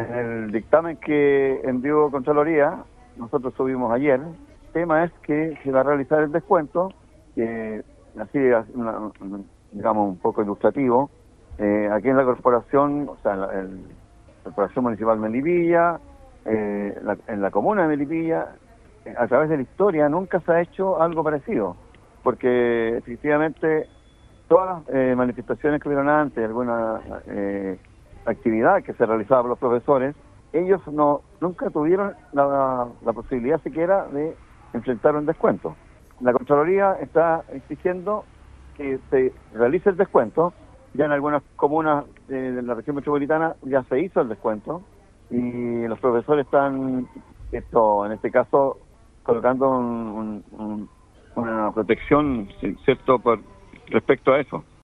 En el dictamen que envió Contraloría, nosotros subimos ayer, el tema es que se va a realizar el descuento, que así digamos un poco ilustrativo, aquí en la corporación, o sea, la Corporación Municipal Melipilla, en la comuna de Melipilla, a través de la historia nunca se ha hecho algo parecido, porque efectivamente todas las manifestaciones que hubieron antes, alguna actividad que se realizaba por los profesores, ellos nunca tuvieron la posibilidad siquiera de enfrentar un descuento. La Contraloría está exigiendo que se realice el descuento. Ya en algunas comunas de la región metropolitana ya se hizo el descuento y los profesores están, en este caso, colocando una protección, ¿cierto?, respecto a eso.